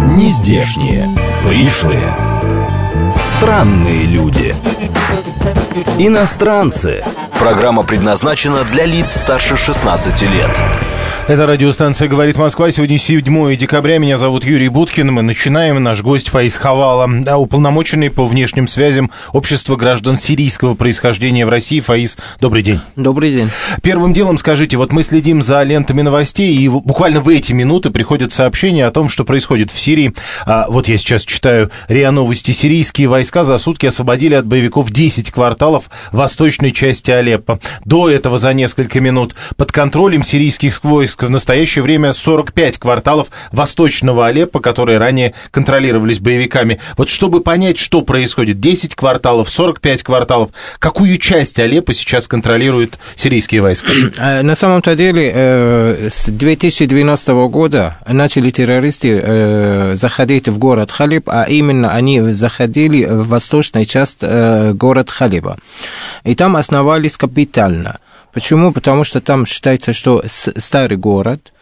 Нездешние, пришлые, странные люди, иностранцы. Программа предназначена для лиц старше 16 лет. Это радиостанция «Говорит Москва». Сегодня 7 декабря. Меня зовут Юрий Буткин. Мы начинаем. Наш гость Фаиз Хавала, уполномоченный по внешним связям Общества граждан сирийского происхождения в России. Фаиз, добрый день. Добрый день. Первым делом скажите, вот мы следим за лентами новостей, и буквально в эти минуты приходят сообщения о том, что происходит в Сирии. Вот я сейчас читаю РИА Новости. Сирийские войска за сутки освободили от боевиков 10 кварталов восточной части Алеппо. До этого за несколько минут под контролем сирийских войск в настоящее время 45 кварталов восточного Алеппо, которые ранее контролировались боевиками. Вот чтобы понять, что происходит, 10 кварталов, 45 кварталов, какую часть Алеппо сейчас контролируют сирийские войска? На самом-то деле с 2012 года начали террористы заходить в город Халеб, а именно они заходили в восточную часть города Халеба. И там основались капитально. Почему? Потому что там считается, что старый город,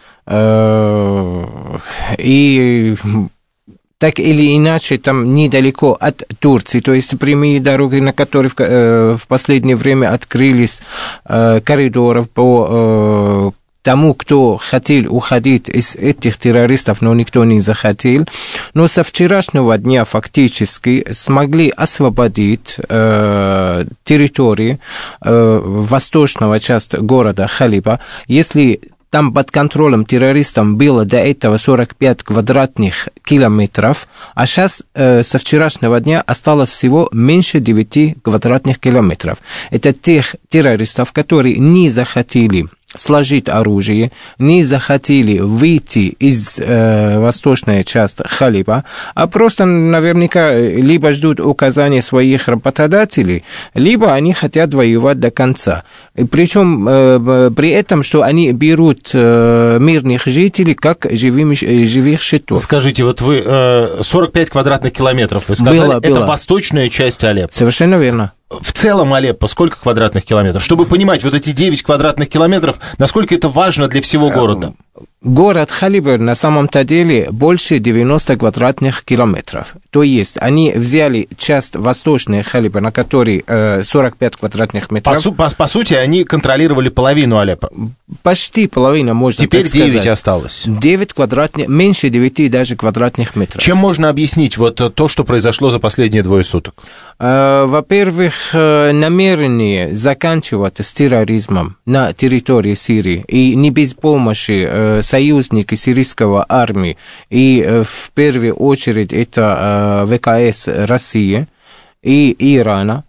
и так или иначе там недалеко от Турции, то есть прямые дороги, на которые в последнее время открылись коридоры по тому, кто хотел уходить из этих террористов, но никто не захотел. Но со вчерашнего дня фактически смогли освободить территории восточного части города Халеба. Если там под контролем террористов было до этого 45 квадратных километров, а сейчас со вчерашнего дня осталось всего меньше 9 квадратных километров. Это тех террористов, которые не захотели сложить оружие, не захотели выйти из восточной части Халеба, а просто наверняка либо ждут указания своих работодателей, либо они хотят воевать до конца. Причем при этом, что они берут мирных жителей как живых щитов. Скажите, вот вы 45 квадратных километров, вы сказали, это восточная часть Алеппо. Совершенно верно. В целом Алеппо сколько квадратных километров? Чтобы понимать, вот эти 9 квадратных километров, насколько это важно для всего города? Город Халеба на самом-то деле больше 90 квадратных километров. То есть они взяли часть восточной Халеба, на которой 45 квадратных метров. По сути, они контролировали половину Алеппо. Почти половина, можно Теперь так сказать. 9 осталось. 9 квадратных, меньше 9 даже квадратных метров. Чем можно объяснить вот то, что произошло за последние 2 суток? Во-первых, намерение заканчивать с терроризмом на территории Сирии и не без помощи союзники сирийской армии, и в первую очередь это ВКС России и Ирана,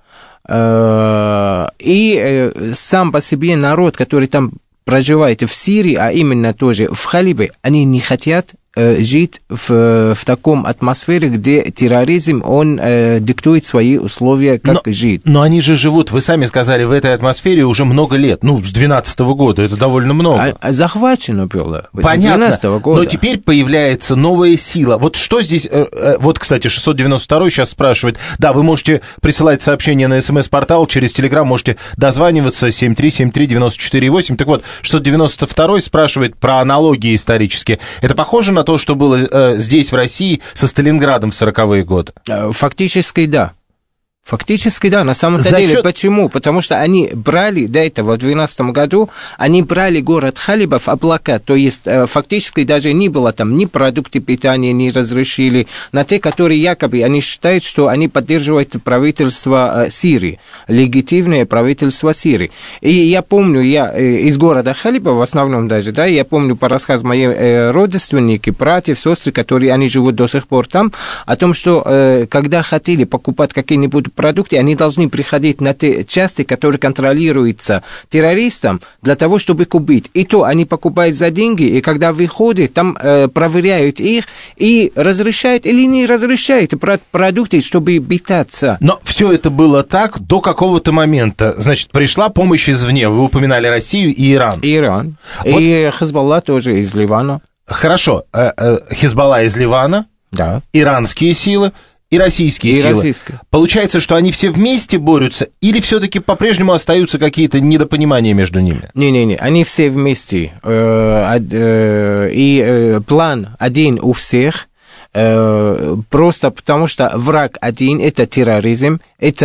и сам по себе народ, который там проживает в Сирии, а именно тоже в Халебе, они не хотят жить в таком атмосфере, где терроризм, он диктует свои условия, как жить. Но они же живут, вы сами сказали, в этой атмосфере уже много лет, с 2012 года, это довольно много. Захвачено было с 2012 года. Но теперь появляется новая сила. Вот что здесь, вот, кстати, 692 сейчас спрашивает, да, вы можете присылать сообщения на СМС-портал, через Телеграм можете дозваниваться, 7373948. Так вот, 692 спрашивает про аналогии исторические. Это похоже на то, что было здесь, в России, со Сталинградом в 40-е годы? Фактически, да. Фактически, да, на самом деле. Почему? Потому что они брали до этого, в 2012 году, они брали город Халеба в облака, то есть фактически даже не было там ни продукты питания, не разрешили, на те, которые якобы, они считают, что они поддерживают правительство Сирии, легитимное правительство Сирии. И я помню, я из города Халеба, в основном даже, да, я помню по рассказу моих родственников, братьев, сестры, которые, они живут до сих пор там, о том, что когда хотели покупать какие-нибудь продукты, они должны приходить на те части, которые контролируются террористом, для того, чтобы купить. И то они покупают за деньги, и когда выходят, там проверяют их и разрешают или не разрешают продукты, чтобы питаться. Но все это было так до какого-то момента. Значит, пришла помощь извне. Вы упоминали Россию и Иран. Иран. Вот. И Хизбалла тоже из Ливана. Хорошо. Хизбалла из Ливана, да. Иранские силы и российские силы. Получается, что они все вместе борются, или все-таки по-прежнему остаются какие-то недопонимания между ними? Не-не-не, они все вместе. И план один у всех. просто потому что враг один – это терроризм,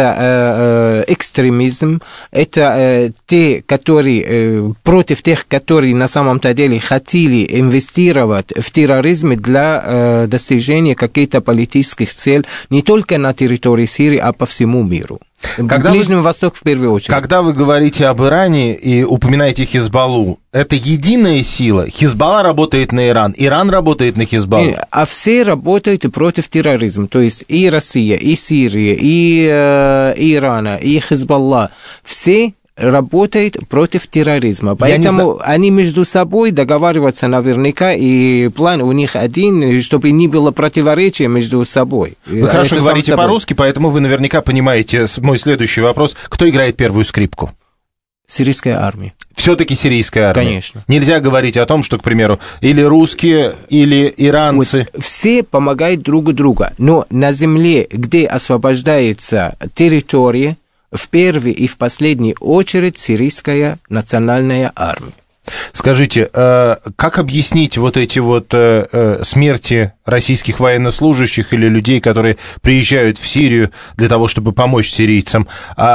это экстремизм, это те, которые против тех, которые на самом-то деле хотели инвестировать в терроризм для достижения каких-то политических целей не только на территории Сирии, а по всему миру. Ближнем Востоке в первую очередь. Когда вы говорите об Иране и упоминаете Хизбаллу, это единая сила? Хизбалла работает на Иран, Иран работает на Хизбаллу? А все работают против терроризма. То есть и Россия, и Сирия, и Иран, и Хизбалла. Все работает против терроризма. Поэтому они между собой договариваются наверняка, и план у них один, чтобы не было противоречия между собой. Вы хорошо говорите по-русски, поэтому вы наверняка понимаете мой следующий вопрос. Кто играет первую скрипку? Сирийская армия. Все-таки сирийская армия. Конечно. Нельзя говорить о том, что, к примеру, или русские, или иранцы. Вот все помогают друг другу, но на земле, где освобождается территория, в первую и в последнюю очередь сирийская национальная армия. Скажите, как объяснить вот эти вот смерти российских военнослужащих или людей, которые приезжают в Сирию для того, чтобы помочь сирийцам?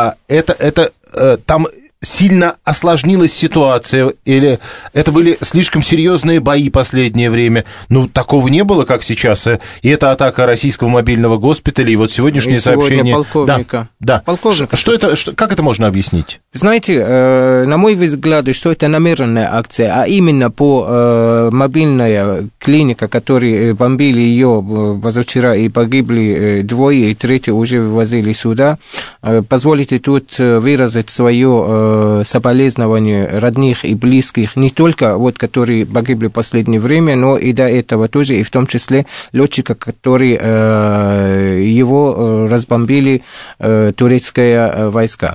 Это там сильно осложнилась ситуация, или это были слишком серьезные бои последнее время? Ну, такого не было, как сейчас. И это атака российского мобильного госпиталя, и вот сегодняшнее сообщение... полковника. Да. Полковника. Как это можно объяснить? Знаете, на мой взгляд, что это намеренная акция, а именно по мобильной клинике, которые бомбили ее позавчера, и погибли двое, и третий уже вывозили сюда. Позволите тут выразить свое соболезнования родных и близких, не только вот, которые погибли в последнее время, но и до этого тоже, и в том числе летчика, который его разбомбили турецкие войска.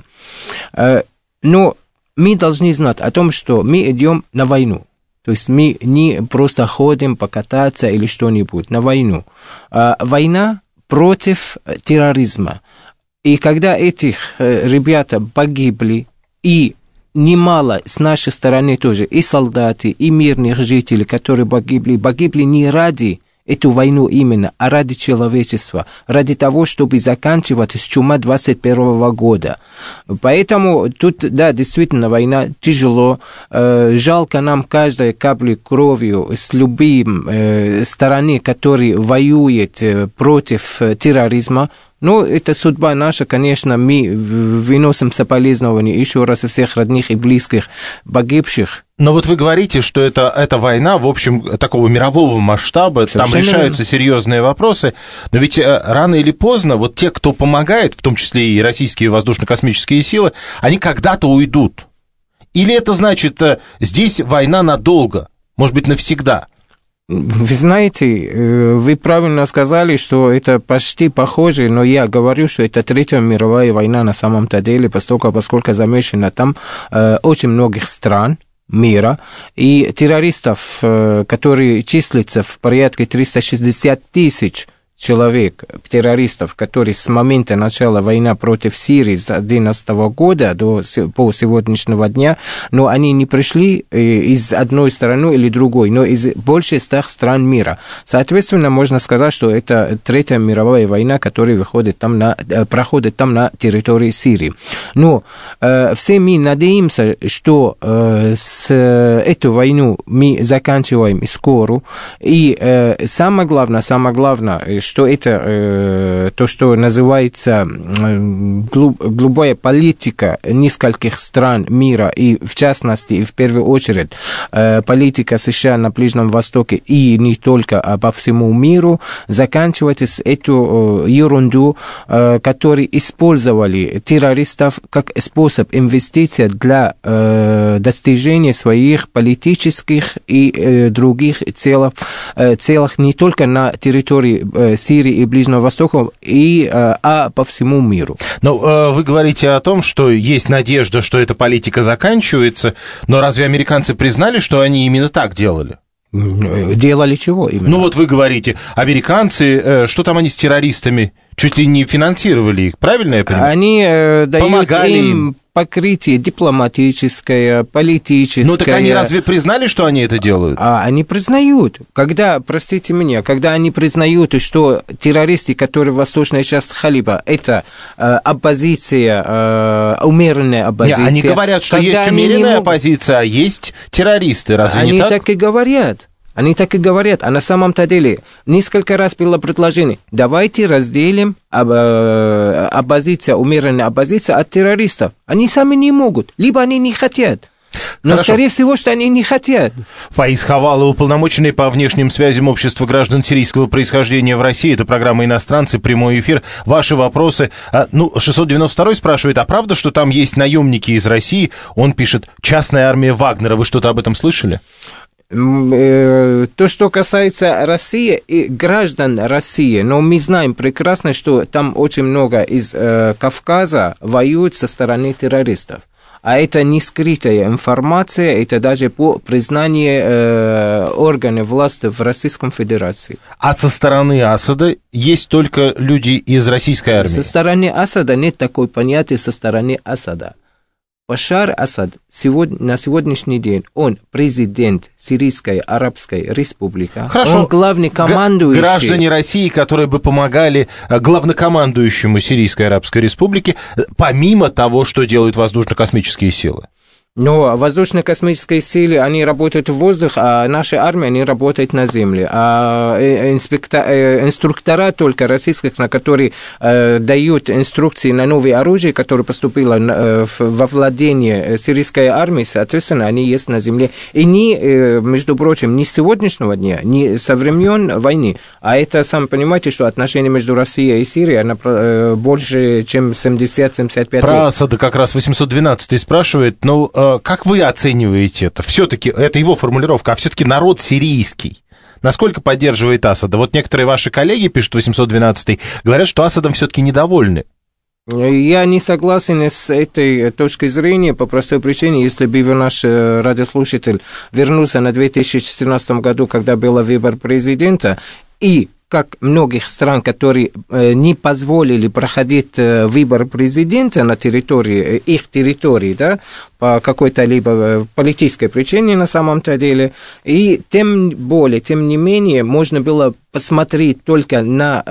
Но мы должны знать о том, что мы идем на войну. То есть мы не просто ходим покататься или что-нибудь, на войну. Война против терроризма. И когда этих ребята погибли, и немало с нашей стороны тоже, и солдаты, и мирных жителей, которые погибли не ради эту войну именно, а ради человечества, ради того, чтобы заканчивать с чума 21 года. Поэтому тут, да, действительно, война тяжело, жалко нам каждой капли кровью с любым стороны, который воюет против терроризма. Ну, это судьба наша, конечно, мы выносим соболезнования еще раз всех родных и близких погибших. Но вот вы говорите, что это война, в общем, такого мирового масштаба, совершенно там решаются серьезные вопросы, но ведь рано или поздно вот те, кто помогает, в том числе и российские воздушно-космические силы, они когда-то уйдут. Или это значит, здесь война надолго, может быть, навсегда? Вы знаете, вы правильно сказали, что это почти похоже, но я говорю, что это Третья мировая война на самом-то деле, поскольку замешано там очень многих стран мира, и террористов, которые числятся в порядке 360 тысяч человек, террористов, которые с момента начала войны против Сирии с 2011 года по сегодняшнего дня, но они не пришли из одной страны или другой, но из больше 100 стран мира. Соответственно, можно сказать, что это Третья мировая война, которая проходит там на территории Сирии. Но все мы надеемся, что с эту войну мы заканчиваем скоро, и самое главное, что это то, что называется глубокая политика нескольких стран мира, и в частности, и в первую очередь, политика США на Ближнем Востоке, и не только, а по всему миру, заканчивается с эту ерунду, которую использовали террористов как способ инвестиций для достижения своих политических и других целях не только на территории Сирии и Ближнего Востока, а по всему миру. Но вы говорите о том, что есть надежда, что эта политика заканчивается, но разве американцы признали, что они именно так делали? Делали чего именно? Ну вот вы говорите, американцы, что там они с террористами чуть ли не финансировали их, правильно я понимаю? Они дают помогали им покрытие дипломатическое, политическое. Ну так они разве признали, что они это делают? Они признают. Когда, простите меня, когда они признают, что террористы, которые в восточной части Халиба, это оппозиция, умеренная оппозиция. Нет, они говорят, что есть умеренная оппозиция, а есть террористы. Разве не так? Они так и говорят. Они так и говорят, а на самом-то деле несколько раз было предложение, давайте разделим оппозиция, умеренная оппозиция от террористов. Они сами не могут, либо они не хотят. Но, Хорошо. скорее всего, что они не хотят. Фаиз Хавала, уполномоченный по внешним связям общества граждан сирийского происхождения в России. Это программа «Иностранцы», прямой эфир. Ваши вопросы. 692 спрашивает, а правда, что там есть наемники из России? Он пишет, частная армия Вагнера. Вы что-то об этом слышали? То, что касается России и граждан России, но мы знаем прекрасно, что там очень много из Кавказа воюют со стороны террористов. А это не скрытая информация, это даже по признанию органов власти в Российской Федерации. А со стороны Асада есть только люди из российской армии? Со стороны Асада нет такой понятия со стороны Асада. Башар Асад на сегодняшний день, он президент Сирийской Арабской Республики. Хорошо. Он главный командующий. Граждане России, которые бы помогали главнокомандующему Сирийской Арабской Республики, помимо того, что делают воздушно-космические силы. Но воздушно-космические силы, они работают в воздухе, а наша армия, они работают на земле. А инструктора только российских, на которые дают инструкции на новое оружие, которое поступило во владение сирийской армии, соответственно, они есть на земле. И не, между прочим, не с сегодняшнего дня, не со времен войны, а это, сами понимаете, что отношения между Россией и Сирией, она больше, чем 70-75 лет. Про Асада как раз 812 спрашивает, но как вы оцениваете это? Все-таки, это его формулировка, а все-таки народ сирийский насколько поддерживает Асада? Вот некоторые ваши коллеги, пишут 812, говорят, что Асадом все-таки недовольны. Я не согласен с этой точкой зрения по простой причине, если бы наш радиослушатель вернулся на 2014 году, когда был выбор президента, и как многих стран, которые не позволили проходить выбор президента на территории, их территории, да, по какой-то либо политической причине на самом-то деле, и тем более, тем не менее, можно было посмотреть только на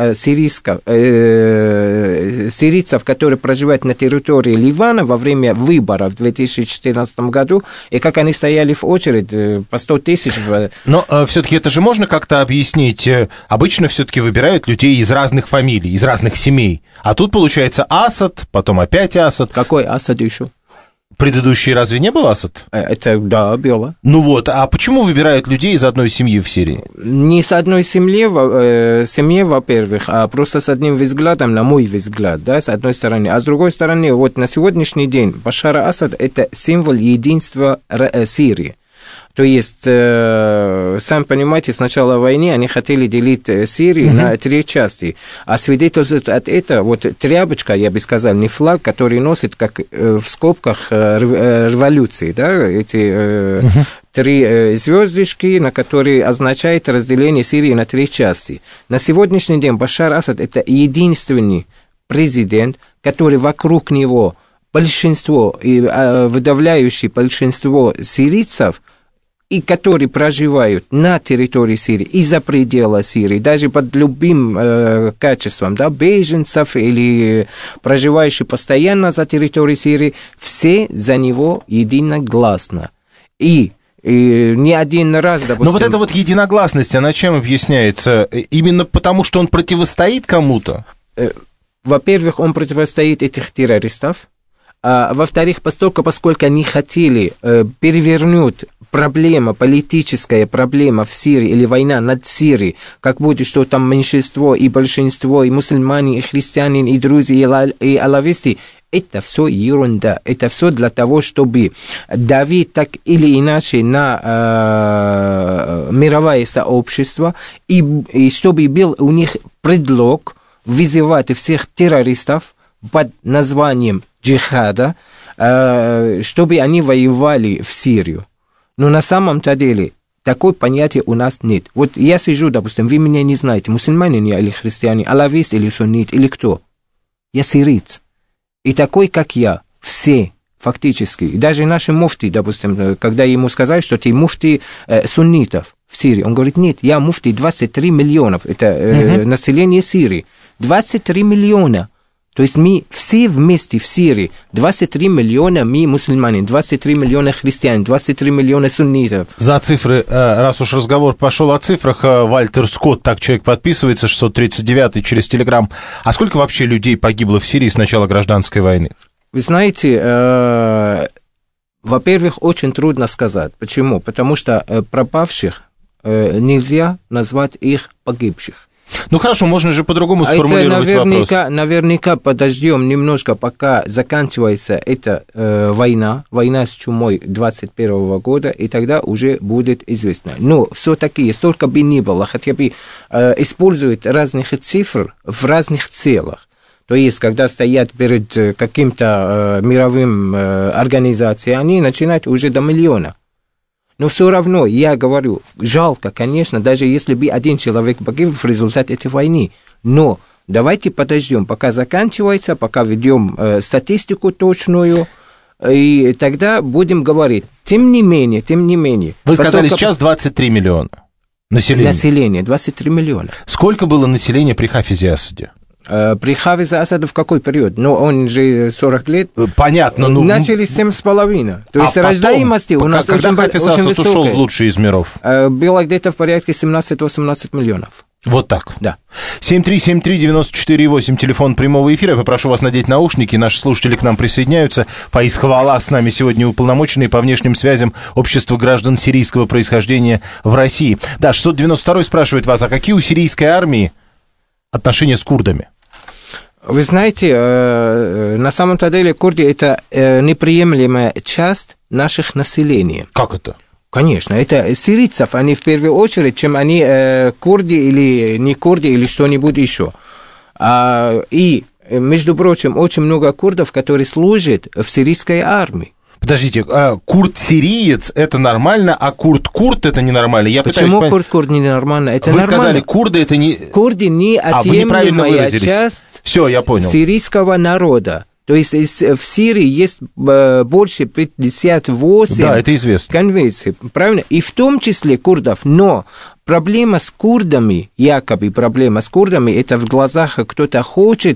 сирийцев, которые проживают на территории Ливана во время выборов в 2014 году, и как они стояли в очередь по 100 тысяч. Но все-таки это же можно как-то объяснить? Обычно все-таки выбирают людей из разных фамилий, из разных семей. А тут получается Асад, потом опять Асад. Какой Асад еще? Предыдущий разве не был Асад? Это, да, было. Ну вот, а почему выбирают людей из одной семьи в Сирии? Не с одной семьи, во-первых, а просто с одним взглядом, на мой взгляд, да, с одной стороны. А с другой стороны, вот на сегодняшний день Башар Асад – это символ единства Сирии. То есть, сами понимаете, с начала войны они хотели делить Сирию на 3 части. А свидетельствует от этого, вот тряпочка, я бы сказал, не флаг, который носит, как в скобках, революции, да, эти 3 звездочки, на которые означает разделение Сирии на 3 части. На сегодняшний день Башар Асад – это единственный президент, который вокруг него большинство, выдавляющее большинство сирийцев, и которые проживают на территории Сирии и за пределы Сирии, даже под любым качеством, да, беженцев или проживающих постоянно за территорией Сирии, все за него единогласно. И не один раз, допустим... Но вот эта вот единогласность, она чем объясняется? Именно потому, что он противостоит кому-то? Во-первых, он противостоит этих террористов. А во-вторых, поскольку они хотели перевернуть политическая проблема в Сирии или война над Сирией, как будет, что там меньшинство и большинство, и мусульмане, и христиане, и друзья, и алависты, это все ерунда. Это все для того, чтобы давить так или иначе на мировое сообщество, и чтобы был у них предлог вызывать всех террористов под названием джихада, чтобы они воевали в Сирию. Но на самом-то деле Такое понятие у нас нет. Вот я сижу, допустим, вы меня не знаете, мусульманин я или христианин, алавист или суннит, или кто? Я сириец. И такой, как я, все, фактически. И даже наши муфти, допустим, когда ему сказали, что ты муфти суннитов в Сирии, он говорит, нет, я муфти 23 миллионов, это население Сирии. 23 миллиона. То есть мы все вместе в Сирии, 23 миллиона мы мусульмане, 23 миллиона христиан, 23 миллиона суннитов. За цифры, раз уж разговор пошел о цифрах, Вальтер Скотт, так человек подписывается, 639 через Телеграм. А сколько вообще людей погибло в Сирии с начала гражданской войны? Вы знаете, во-первых, очень трудно сказать. Почему? Потому что пропавших нельзя назвать их погибших. Ну хорошо, можно же по-другому сформулировать вопрос. Наверняка подождем немножко, пока заканчивается эта война с чумой 21 года, и тогда уже будет известно. Но все-таки, столько бы ни было, хотя бы используют разных цифр в разных целях. То есть, когда стоят перед каким-то мировым организацией, они начинают уже до миллиона. Но все равно, я говорю, жалко, конечно, даже если бы один человек погиб в результате этой войны. Но давайте подождем, пока заканчивается, пока ведем статистику точную, и тогда будем говорить. Тем не менее. Вы сказали, сейчас 23 миллиона населения. Население, 23 миллиона. Сколько было населения при Хафизе Асаде? При Хафизе Асаде в какой период? Ну, он же 40 лет. Понятно. Начали с 7,5. То есть рождаемости у нас когда Хафиз Асад ушел в лучший из миров? Было где-то в порядке 17-18 миллионов. Вот так? Да. 7373948, телефон прямого эфира. Я попрошу вас надеть наушники. Наши слушатели к нам присоединяются. Фаиз Хавала с нами сегодня уполномоченный по внешним связям Общества граждан сирийского происхождения в России. Да, 692 спрашивает вас, а какие у сирийской армии отношения с курдами? Вы знаете, на самом-то деле курды – это неприемлемая часть наших населения. Как это? Конечно, это сирийцев, они в первую очередь, чем они курды или не курды или что-нибудь еще. И, между прочим, очень много курдов, которые служат в сирийской армии. Подождите, курд-сириец – это нормально, а курд-курд – это ненормально? Почему курд-курд ненормально? Это вы нормально. Сказали, курды – это не… Курды – неотъемлемая часть Все, я понял. Сирийского народа. То есть в Сирии есть больше 58 да, это известно. конвенций, правильно? И в том числе курдов. Но проблема с курдами, якобы проблема с курдами, это в глазах кто-то хочет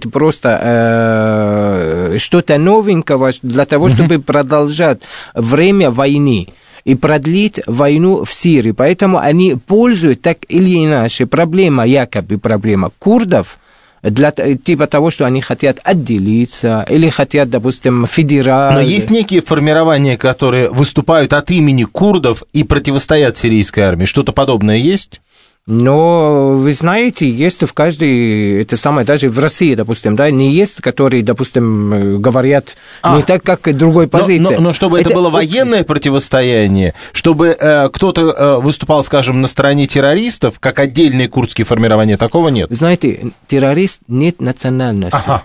просто что-то новенького для того, чтобы продолжать время войны и продлить войну в Сирии. Поэтому они пользуют так или иначе якобы проблема курдов, для типа того, что они хотят отделиться или хотят, допустим, федерации. Но есть некие формирования, которые выступают от имени курдов и противостоят сирийской армии. Что-то подобное есть? Но, вы знаете, есть в каждой, это самое, даже в России, допустим, да, не есть, которые, допустим, говорят не так, как другой позиции. Но чтобы это было военное противостояние, чтобы кто-то выступал, скажем, на стороне террористов, как отдельные курдские формирования, такого нет? Вы знаете, террорист нет национальности. Ага.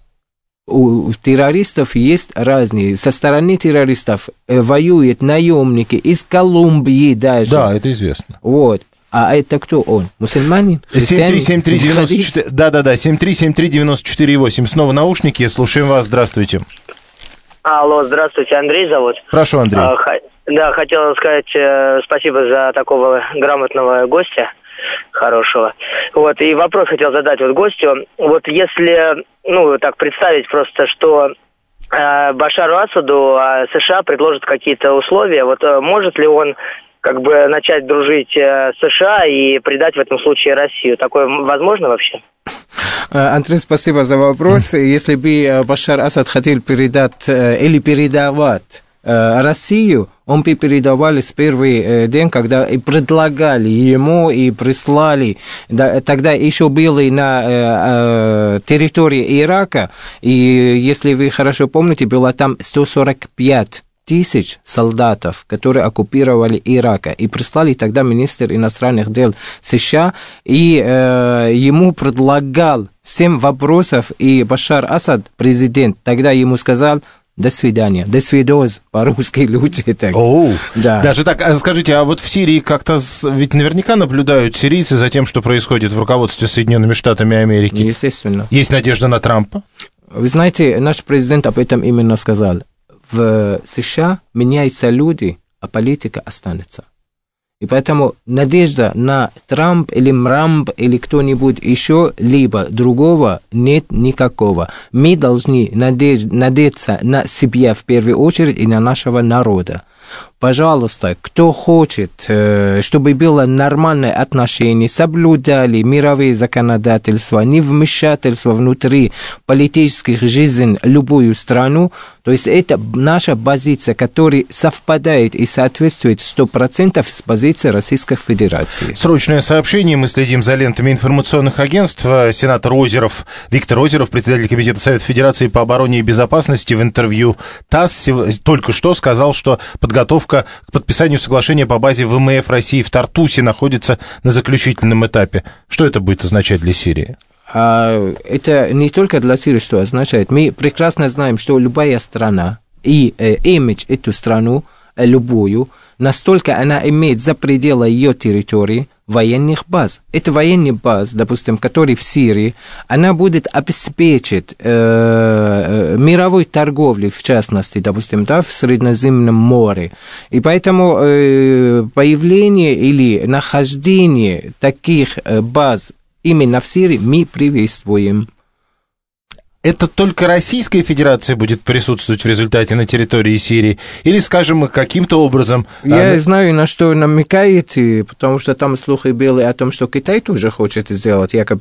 У террористов есть разные. Со стороны террористов воюют наемники из Колумбии даже. Да, это известно. Вот. А это кто он? Мусульманин? 7373948. Да-да-да, 7373948. Снова наушники, слушаем вас, здравствуйте. Алло, здравствуйте, Андрей зовут. Прошу, Андрей. Да, хотел сказать спасибо за такого грамотного гостя, хорошего. Вот, и вопрос хотел задать вот гостю. Вот если, так представить просто, что Башару Асаду США предложат какие-то условия, вот может ли он начать дружить с США и предать в этом случае Россию? Такое возможно вообще? Андрей, спасибо за вопрос. Если бы Башар Асад хотел передать или передавать Россию, он бы передавали с первый день, когда и предлагали ему, и прислали, тогда еще были на территории Ирака, и если вы хорошо помните, было там 145 тысяч солдатов, которые оккупировали Ирак, и прислали тогда министр иностранных дел США, и ему предлагал 7 вопросов, и Башар Асад, президент, тогда ему сказал: до свидания. До свидос по-русски люди. Так. Да. Даже так. А скажите, а вот в Сирии как-то... Ведь наверняка наблюдают сирийцы за тем, что происходит в руководстве Соединенными Штатами Америки. Естественно. Есть надежда на Трампа? Вы знаете, наш президент об этом именно сказал. В США меняются люди, а политика останется. И поэтому надежда на Трамп или Мрамп или кто-нибудь еще, либо другого, нет никакого. Мы должны надеяться на себя в первую очередь и на нашего народа. Пожалуйста, кто хочет, чтобы было нормальное отношение, соблюдали мировые законодательства, не вмешательство внутри политических жизней любую страну, то есть это наша позиция, которая совпадает и соответствует 100% с позицией Российской Федерации. Срочное сообщение. Мы следим за лентами информационных агентств. Сенатор Озеров, Виктор Озеров, председатель Комитета Совета Федерации по обороне и безопасности, в интервью ТАСС только что сказал, что подготовка к подписанию соглашения по базе ВМФ России в Тартусе находится на заключительном этапе. Что это будет означать для Сирии? Это не только для Сирии, что означает. Мы прекрасно знаем, что любая страна и имидж эту страну, любую, настолько она имеет за пределы ее территории военных баз. Это военные базы, допустим, которые в Сирии, она будет обеспечить мировой торговлю, в частности, допустим, да, в Средиземном море. И поэтому появление или нахождение таких баз именно в Сирии мы приветствуем. Это только Российская Федерация будет присутствовать в результате на территории Сирии? Или, скажем, каким-то образом... Я знаю, на что намекаете, потому что там слухи были о том, что Китай тоже хочет сделать якобы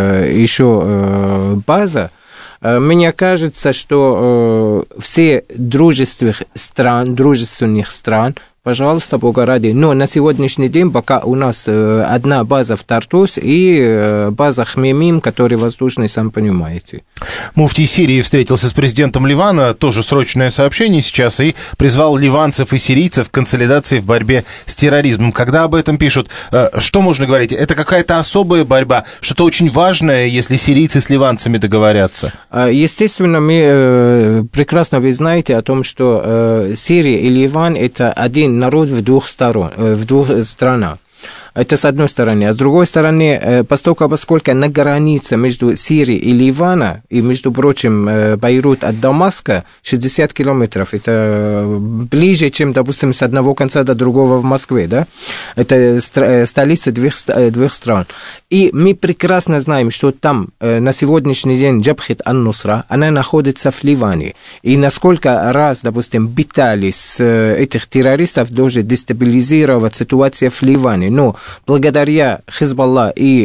еще база. Мне кажется, что все дружественных стран, пожалуйста, Бога ради. Но на сегодняшний день пока у нас одна база в Тартус и база Хмеймим, который воздушный, сам понимаете. Муфтий Сирии встретился с президентом Ливана, тоже срочное сообщение сейчас, и призвал ливанцев и сирийцев к консолидации в борьбе с терроризмом. Когда об этом пишут, что можно говорить? Это какая-то особая борьба, что-то очень важное, если сирийцы с ливанцами договорятся? Естественно, мы прекрасно вы знаете о том, что Сирия и Ливан – это один народ в двух странах. Это с одной стороны. А с другой стороны, поскольку на границе между Сирией и Ливаном, и, между прочим, Бейрут от Дамаска 60 километров, это ближе, чем, допустим, с одного конца до другого в Москве, да? Это столица двух стран. И мы прекрасно знаем, что там на сегодняшний день Джабхат ан-Нусра, она находится в Ливане. И насколько раз, допустим, пытались этих террористов тоже дестабилизировать ситуацию в Ливане. Но благодаря Хизбалла и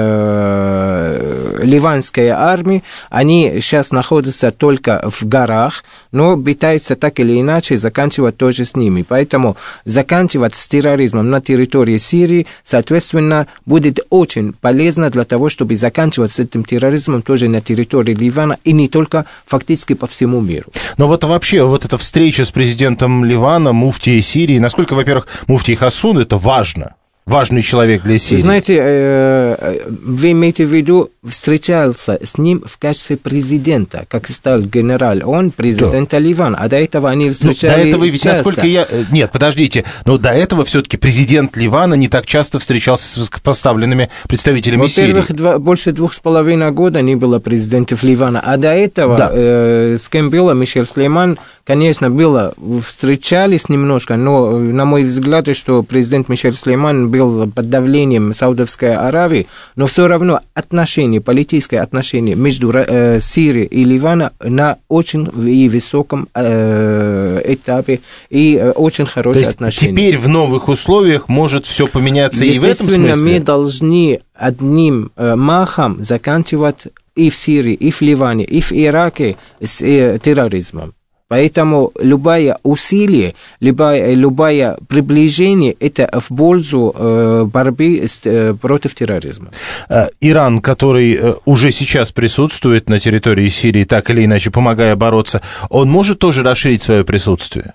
ливанской армии, они сейчас находятся только в горах, но пытаются так или иначе заканчивать тоже с ними. Поэтому заканчивать с терроризмом на территории Сирии, соответственно, будет очень полезно для того, чтобы заканчивать с этим терроризмом тоже на территории Ливана и не только фактически по всему миру. Но вот вообще вот эта встреча с президентом Ливана, муфтией Сирии, насколько, во-первых, муфтий Хасун, это важно? Важный человек для Сирии. Знаете, вы имеете в виду, встречался с ним в качестве президента, как стал генерал, он президент Ливана, а до этого они встречались до этого ведь, часто. Насколько я... Нет, подождите, но до этого все-таки президент Ливана не так часто встречался с высокопоставленными представителями Сирии. Во-первых, больше 2,5 года не было президентов Ливана, а до этого с кем было, Мишель Слейман, конечно, встречались немножко, но, на мой взгляд, что президент Мишель Слейман был под давлением Саудовской Аравии, но все равно политическое отношение между Сирией и Ливаном на очень высоком этапе и очень хорошие отношения. Теперь в новых условиях может все поменяться и в этом смысле? Естественно, мы должны одним махом заканчивать и в Сирии, и в Ливане, и в Ираке с терроризмом. Поэтому любое усилие, любое приближение – это в пользу борьбы против терроризма. Иран, который уже сейчас присутствует на территории Сирии, так или иначе помогая бороться, он может тоже расширить свое присутствие?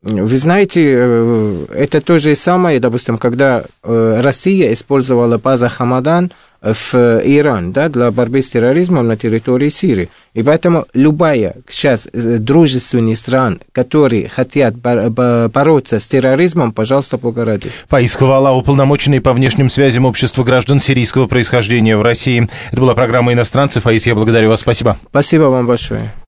Вы знаете, это то же самое, допустим, когда Россия использовала базу Хамадан в Иран, да, для борьбы с терроризмом на территории Сирии. И поэтому любая сейчас дружественная страна, которые хотят бороться с терроризмом, пожалуйста, погороди. Фаиз Хавала, уполномоченный по внешним связям общества граждан сирийского происхождения в России. Это была программа «Иностранцы». Фаиз, я благодарю вас. Спасибо. Спасибо вам большое.